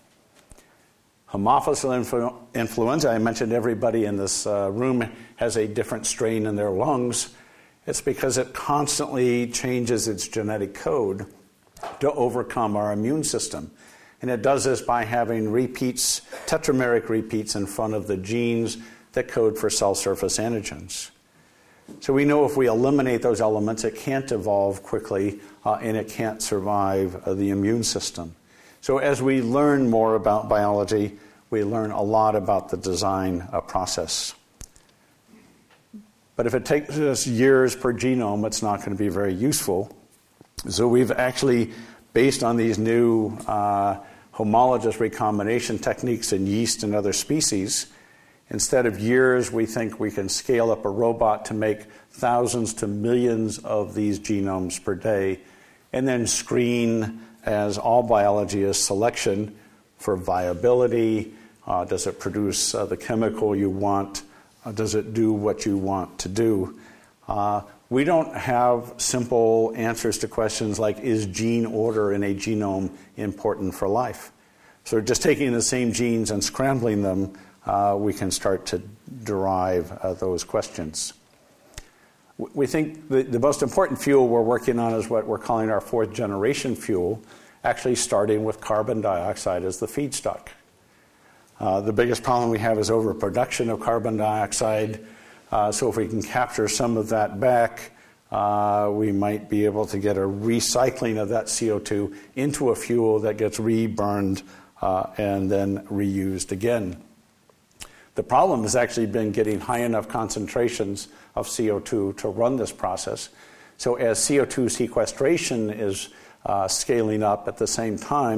Haemophilus influ- influenza, I mentioned everybody in this uh, room has a different strain in their lungs. It's because it constantly changes its genetic code to overcome our immune system. And it does this by having repeats, tetrameric repeats in front of the genes that code for cell surface antigens. So we know if we eliminate those elements, it can't evolve quickly uh, and it can't survive uh, the immune system. So as we learn more about biology, we learn a lot about the design uh, process. But if it takes us years per genome, it's not going to be very useful. So we've actually, based on these new uh, homologous recombination techniques in yeast and other species, instead of years, we think we can scale up a robot to make thousands to millions of these genomes per day, and then screen, as all biology is, selection for viability. Uh, does it produce uh, the chemical you want? Uh, does it do what you want to do? Uh, we don't have simple answers to questions like, is gene order in a genome important for life? So just taking the same genes and scrambling them, uh, we can start to derive uh, those questions. We think the, the most important fuel we're working on is what we're calling our fourth generation fuel, actually starting with carbon dioxide as the feedstock. Uh, the biggest problem we have is overproduction of carbon dioxide. Uh, so if we can capture some of that back, uh, we might be able to get a recycling of that C O two into a fuel that gets reburned uh, and then reused again. The problem has actually been getting high enough concentrations of C O two to run this process. So as C O two sequestration is uh, scaling up at the same time,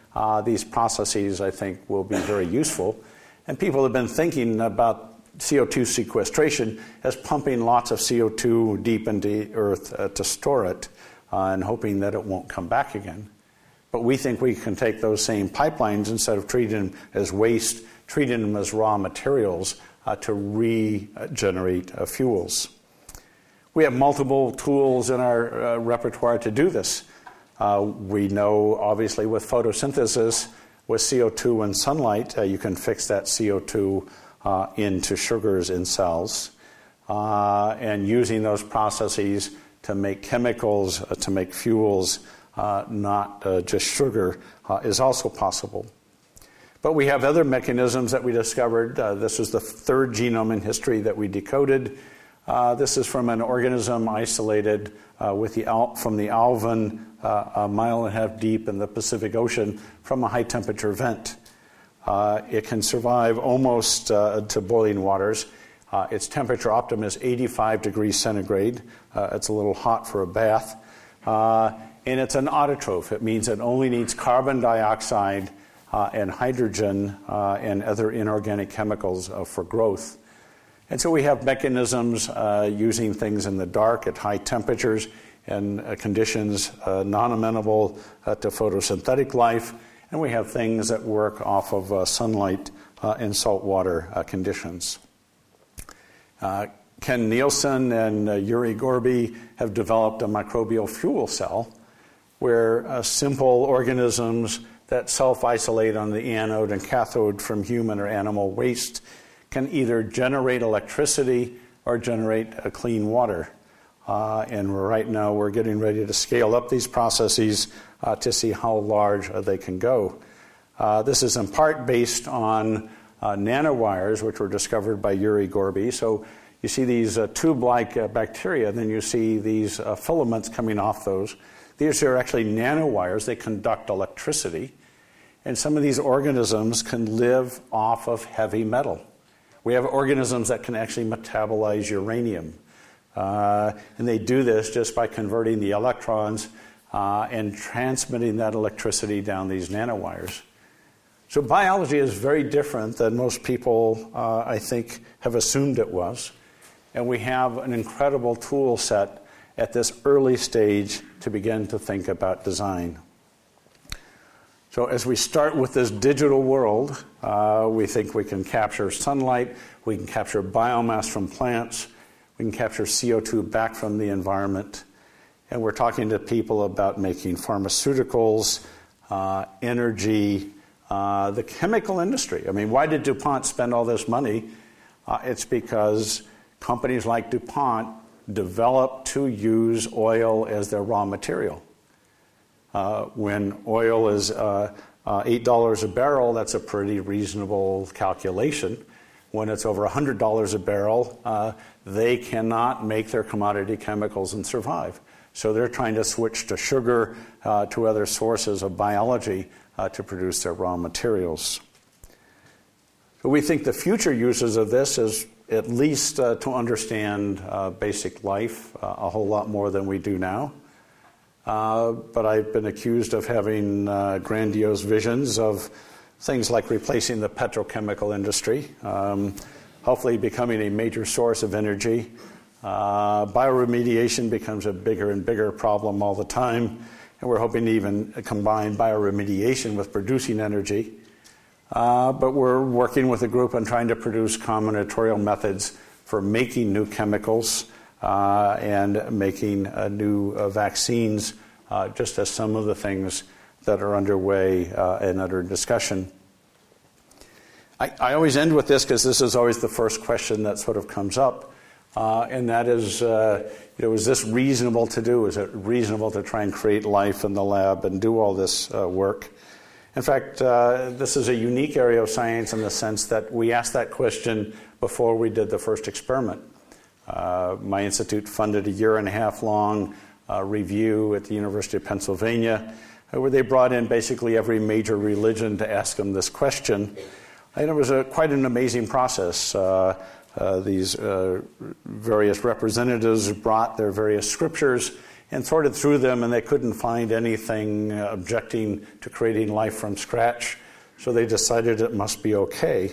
uh, these processes, I think, will be very useful. And people have been thinking about C O two sequestration as pumping lots of C O two deep into the earth uh, to store it uh, and hoping that it won't come back again. But we think we can take those same pipelines, instead of treating them as waste, treating them as raw materials uh, to regenerate uh, fuels. We have multiple tools in our uh, repertoire to do this. Uh, we know, obviously, with photosynthesis, with C O two and sunlight, uh, you can fix that C O two uh, into sugars in cells. Uh, and using those processes to make chemicals, uh, to make fuels, uh, not uh, just sugar, uh, is also possible. But we have other mechanisms that we discovered. Uh, this is the third genome in history that we decoded. Uh, this is from an organism isolated uh, with the al- from the Alvin, uh, a mile and a half deep in the Pacific Ocean, from a high-temperature vent. Uh, it can survive almost uh, to boiling waters. Uh, its temperature optimum is eighty-five degrees centigrade. Uh, it's a little hot for a bath. Uh, and it's an autotroph. It means it only needs carbon dioxide uh, and hydrogen uh, and other inorganic chemicals uh, for growth. And so we have mechanisms uh, using things in the dark at high temperatures and uh, conditions uh, non-amenable uh, to photosynthetic life. And we have things that work off of uh, sunlight uh, and saltwater uh, conditions. Uh, Ken Nielsen and uh, Yuri Gorby have developed a microbial fuel cell where uh, simple organisms that self-isolate on the anode and cathode from human or animal waste can either generate electricity or generate a clean water. Uh, and right now we're getting ready to scale up these processes uh, to see how large uh, they can go. Uh, this is in part based on uh, nanowires, which were discovered by Yuri Gorby. So you see these uh, tube-like uh, bacteria, then you see these uh, filaments coming off those. These are actually nanowires. They conduct electricity. And some of these organisms can live off of heavy metal. We have organisms that can actually metabolize uranium. Uh, and they do this just by converting the electrons uh, and transmitting that electricity down these nanowires. So biology is very different than most people, uh, I think, have assumed it was. And we have an incredible tool set at this early stage to begin to think about design. So as we start with this digital world, uh, we think we can capture sunlight, we can capture biomass from plants, we can capture C O two back from the environment. And we're talking to people about making pharmaceuticals, uh, energy, uh, the chemical industry. I mean, why did DuPont spend all this money? Uh, it's because companies like DuPont developed to use oil as their raw material. Uh, when oil is uh, uh, eight dollars a barrel, that's a pretty reasonable calculation. When it's over one hundred dollars a barrel, uh, they cannot make their commodity chemicals and survive. So they're trying to switch to sugar, uh, to other sources of biology uh, to produce their raw materials. So we think the future uses of this is at least uh, to understand uh, basic life uh, a whole lot more than we do now. Uh, but I've been accused of having uh, grandiose visions of things like replacing the petrochemical industry, um, hopefully becoming a major source of energy. Uh, bioremediation becomes a bigger and bigger problem all the time, and we're hoping to even combine bioremediation with producing energy. Uh, but we're working with a group on trying to produce combinatorial methods for making new chemicals uh, and making uh, new uh, vaccines, uh, just as some of the things that are underway uh, and under discussion. I, I always end with this because this is always the first question that sort of comes up, uh, and that is, uh, you know, is this reasonable to do? Is it reasonable to try and create life in the lab and do all this uh, work? In fact, uh, this is a unique area of science in the sense that we asked that question before we did the first experiment. Uh, my institute funded a year and a half long uh, review at the University of Pennsylvania, uh, where they brought in basically every major religion to ask them this question. And it was a, quite an amazing process. Uh, uh, these uh, various representatives brought their various scriptures, and sorted through them, and they couldn't find anything uh, objecting to creating life from scratch, so they decided it must be okay.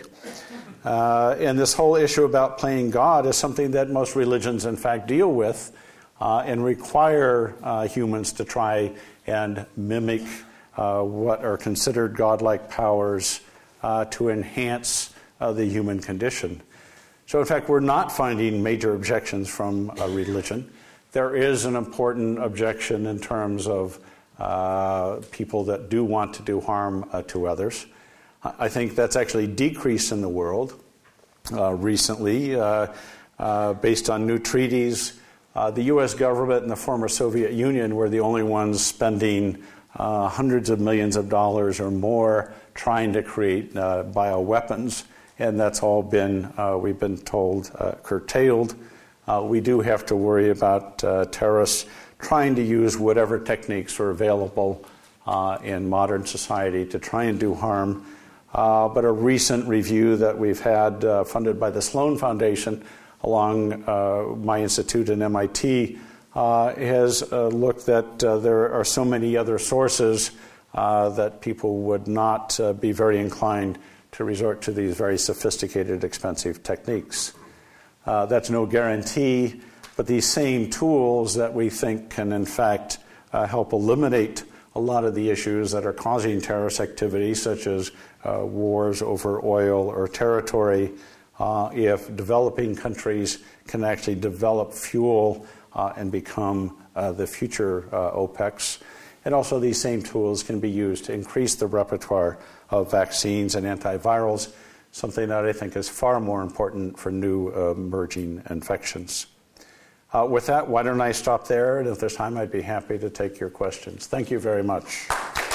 Uh, and this whole issue about playing God is something that most religions, in fact, deal with uh, and require uh, humans to try and mimic uh, what are considered godlike powers uh, to enhance uh, the human condition. So, in fact, we're not finding major objections from uh, religion. There is an important objection in terms of uh, people that do want to do harm uh, to others. I think that's actually decreased in the world uh, recently uh, uh, based on new treaties. Uh, the U S government and the former Soviet Union were the only ones spending uh, hundreds of millions of dollars or more trying to create uh, bioweapons, and that's all been, uh, we've been told, uh, curtailed. Uh, we do have to worry about uh, terrorists trying to use whatever techniques are available uh, in modern society to try and do harm. Uh, but a recent review that we've had uh, funded by the Sloan Foundation along uh, my institute and M I T uh, has uh, looked that uh, there are so many other sources uh, that people would not uh, be very inclined to resort to these very sophisticated, expensive techniques. Uh, that's no guarantee, but these same tools that we think can, in fact, uh, help eliminate a lot of the issues that are causing terrorist activity, such as uh, wars over oil or territory, uh, if developing countries can actually develop fuel uh, and become uh, the future uh, OPECs. And also these same tools can be used to increase the repertoire of vaccines and antivirals, something that I think is far more important for new uh, emerging infections. Uh, with that, why don't I stop there? And if there's time, I'd be happy to take your questions. Thank you very much.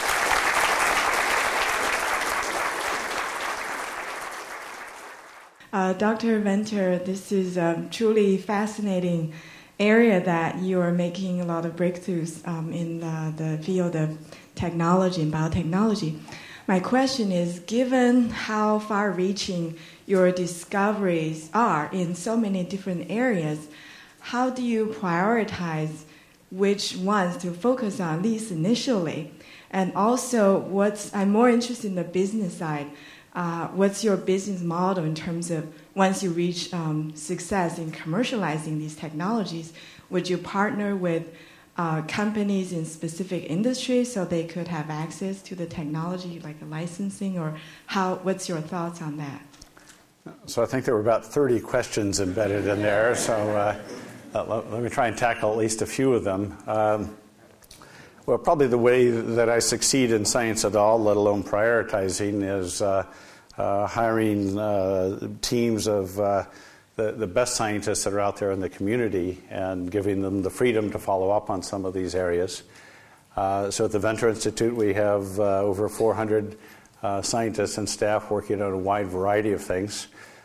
Uh, Doctor Venter, this is a truly fascinating area that you are making a lot of breakthroughs um, in uh, the field of technology and biotechnology. My question is, given how far-reaching your discoveries are in so many different areas, how do you prioritize which ones to focus on, at least initially? And also, what's I'm more interested in the business side. Uh, what's your business model in terms of once you reach um, success in commercializing these technologies? Would you partner with uh, companies in specific industries so they could have access to the technology, like a licensing, or how? What's your thoughts on that? So I think there were about thirty questions embedded in there. So. Uh, Uh, let, let me try and tackle at least a few of them. Um, well, probably the way that I succeed in science at all, let alone prioritizing, is uh, uh, hiring uh, teams of uh, the, the best scientists that are out there in the community and giving them the freedom to follow up on some of these areas. Uh, so at the Venter Institute, we have uh, over four hundred uh, scientists and staff working on a wide variety of things.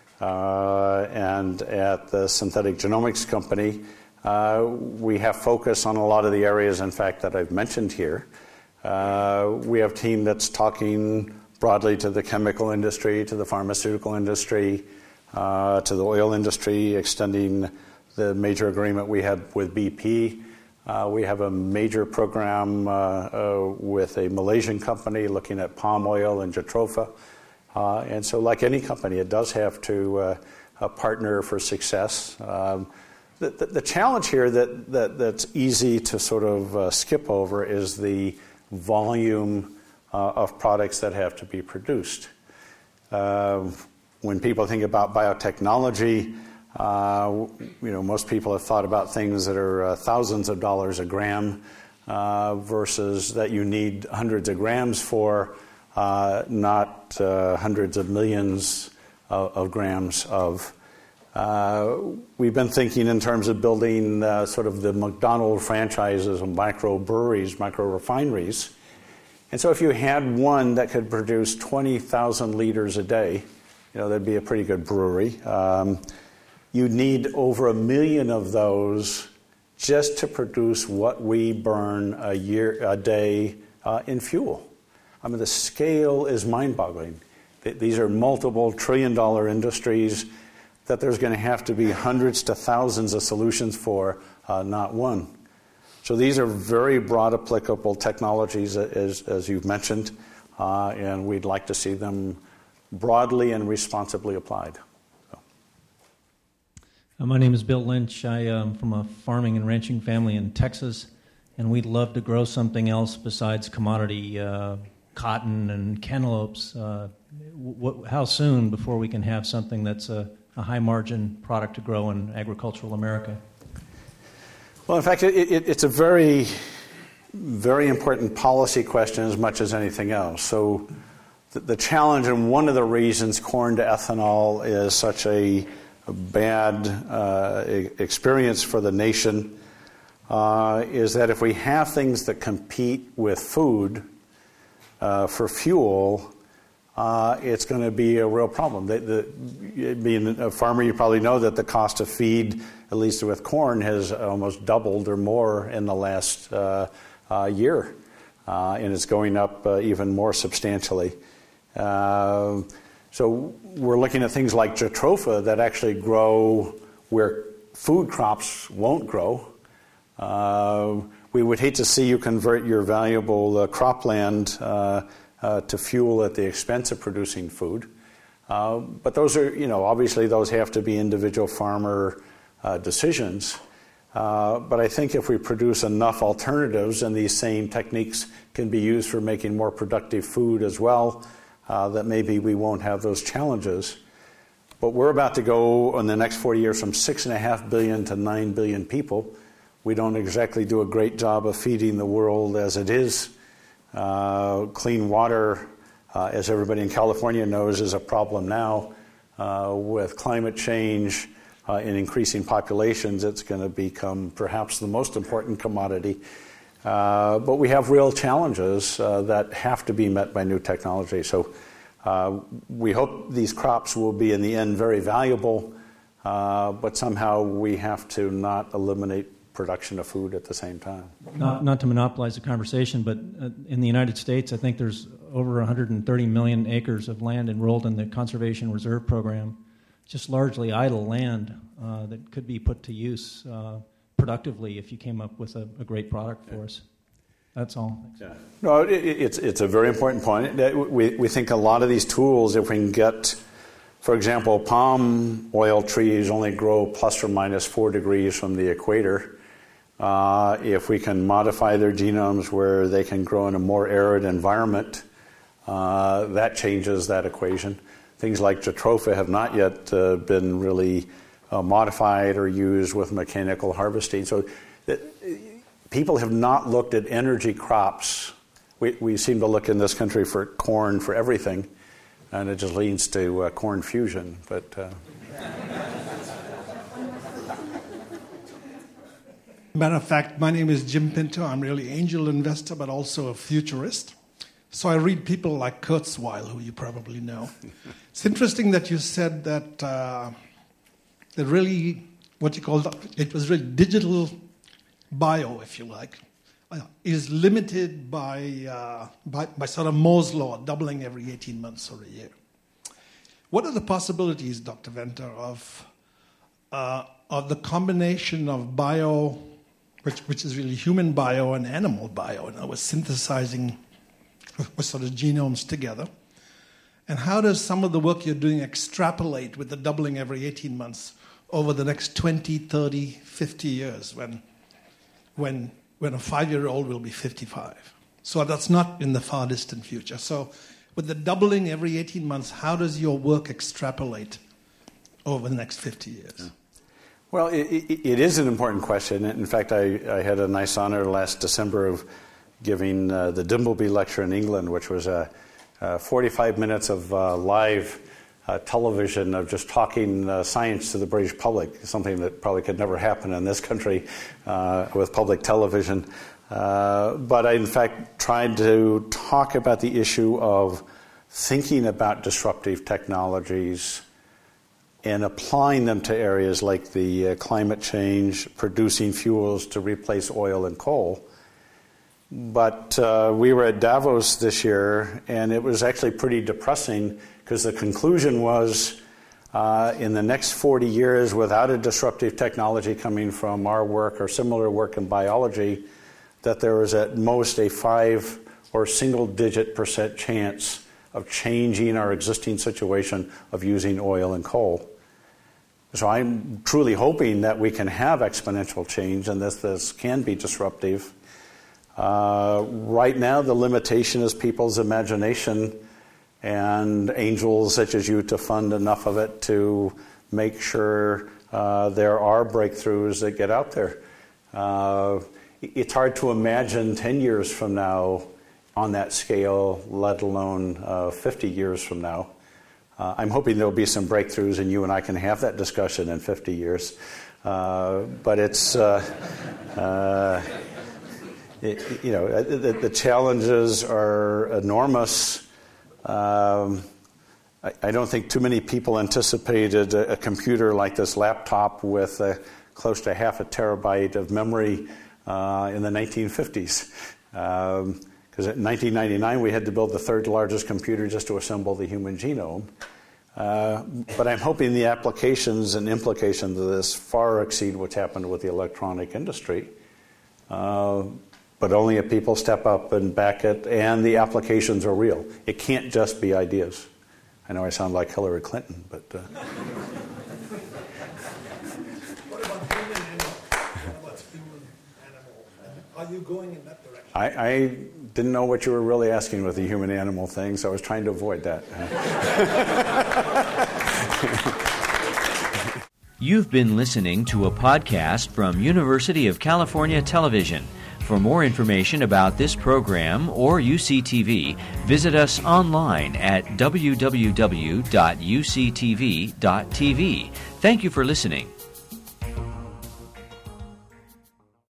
Uh, and at the Synthetic Genomics Company, uh, we have focus on a lot of the areas, in fact, that I've mentioned here. Uh, we have a team that's talking broadly to the chemical industry, to the pharmaceutical industry, uh, to the oil industry, extending the major agreement we had with B P. Uh, we have a major program uh, uh, with a Malaysian company looking at palm oil and jatropha. Uh, and so like any company, it does have to uh, uh, partner for success. Um, the, the, the challenge here that, that, that's easy to sort of uh, skip over is the volume uh, of products that have to be produced. Uh, when people think about biotechnology, uh, you know, most people have thought about things that are uh, thousands of dollars a gram uh, versus that you need hundreds of grams for. Uh, not uh, hundreds of millions of, of grams of. Uh, we've been thinking in terms of building uh, sort of the McDonald's franchises of microbreweries, micro-refineries. And so if you had one that could produce twenty thousand liters a day, you know, that'd be a pretty good brewery. Um, you'd need over a million of those just to produce what we burn a year, a day uh, in fuel. I mean, the scale is mind-boggling. These are multiple trillion-dollar industries that there's going to have to be hundreds to thousands of solutions for, uh, not one. So these are very broad applicable technologies, as, as you've mentioned, uh, and we'd like to see them broadly and responsibly applied. So. Uh, my name is Bill Lynch. I am from a farming and ranching family in Texas, and we'd love to grow something else besides commodity uh, cotton and cantaloupes. Uh, what, how soon before we can have something that's a, a high-margin product to grow in agricultural America? Well, in fact, it, it, it's a very, very important policy question as much as anything else. So the, the challenge, and one of the reasons corn to ethanol is such a, a bad uh, experience for the nation uh, is that if we have things that compete with food uh, for fuel, uh, it's going to be a real problem. The, the, being a farmer, you probably know that the cost of feed, at least with corn, has almost doubled or more in the last uh, uh, year, uh, and it's going up uh, even more substantially. Uh, so we're looking at things like jatropha that actually grow where food crops won't grow. Uh, we would hate to see you convert your valuable uh, cropland uh, uh, to fuel at the expense of producing food. Uh, but those are, you know, obviously those have to be individual farmer uh, decisions. Uh, but I think if we produce enough alternatives and these same techniques can be used for making more productive food as well, uh, that maybe we won't have those challenges. But we're about to go in the next forty years from six and a half billion to nine billion people. We don't exactly do a great job of feeding the world as it is. Uh, clean water, uh, as everybody in California knows, is a problem now. Uh, with climate change uh, and increasing populations, it's going to become perhaps the most important commodity. Uh, but we have real challenges uh, that have to be met by new technology. So uh, we hope these crops will be, in the end, very valuable, uh, but somehow we have to not eliminate production of food at the same time. Not, not to monopolize the conversation, but uh, in the United States, I think there's over one hundred thirty million acres of land enrolled in the Conservation Reserve Program, just largely idle land uh, that could be put to use uh, productively if you came up with a, a great product for yeah. us. That's all. Yeah. No, it, it's it's a very important point. We we think a lot of these tools, if we can get, for example, palm oil trees only grow plus or minus four degrees from the equator. Uh, if we can modify their genomes where they can grow in a more arid environment, uh, that changes that equation. Things like jatropha have not yet uh, been really uh, modified or used with mechanical harvesting. So that, people have not looked at energy crops. We, we seem to look in this country for corn for everything, and it just leads to uh, corn fusion. But uh, matter of fact, my name is Jim Pinto. I'm really an angel investor, but also a futurist. So I read people like Kurzweil, who you probably know. It's interesting that you said that uh, that really, what you call it was really digital bio, if you like, uh, is limited by, uh, by by sort of Moore's law, doubling every eighteen months or a year. What are the possibilities, Doctor Venter, of uh, of the combination of bio, which which is really human bio and animal bio, and I was synthesizing with sort of genomes together? And how does some of the work you're doing extrapolate with the doubling every eighteen months over the next twenty, thirty, fifty years when when when a five-year-old will be fifty-five? So that's not in the far distant future. So with the doubling every eighteen months, how does your work extrapolate over the next fifty years? Yeah. Well, it, it, it is an important question. In fact, I, I had a nice honor last December of giving uh, the Dimbleby Lecture in England, which was a uh, forty-five minutes of uh, live uh, television of just talking uh, science to the British public, something that probably could never happen in this country uh, with public television. Uh, but I, in fact, tried to talk about the issue of thinking about disruptive technologies and applying them to areas like the uh, climate change, producing fuels to replace oil and coal. But uh, we were at Davos this year, and it was actually pretty depressing because the conclusion was uh, in the next forty years, without a disruptive technology coming from our work or similar work in biology, that there is at most a five or single-digit percent chance of changing our existing situation of using oil and coal. So I'm truly hoping that we can have exponential change and that this can be disruptive. Uh, right now, the limitation is people's imagination and angels such as you to fund enough of it to make sure uh, there are breakthroughs that get out there. Uh, it's hard to imagine ten years from now on that scale, let alone uh, fifty years from now. Uh, I'm hoping there'll be some breakthroughs and you and I can have that discussion in fifty years. Uh, but it's, uh, uh, it, you know, the, the challenges are enormous. Um, I, I don't think too many people anticipated a, a computer like this laptop with uh, close to half a terabyte of memory uh, in the nineteen fifties. Um, Because in nineteen ninety-nine, we had to build the third largest computer just to assemble the human genome. Uh, but I'm hoping the applications and implications of this far exceed what's happened with the electronic industry. Uh, but only if people step up and back it, and the applications are real. It can't just be ideas. I know I sound like Hillary Clinton, but... Uh, what about human animal? What about human animal? Are you going in that direction? I, I didn't know what you were really asking with the human-animal thing, so I was trying to avoid that. You've been listening to a podcast from University of California Television. For more information about this program or U C T V, visit us online at w w w dot u c t v dot t v. Thank you for listening.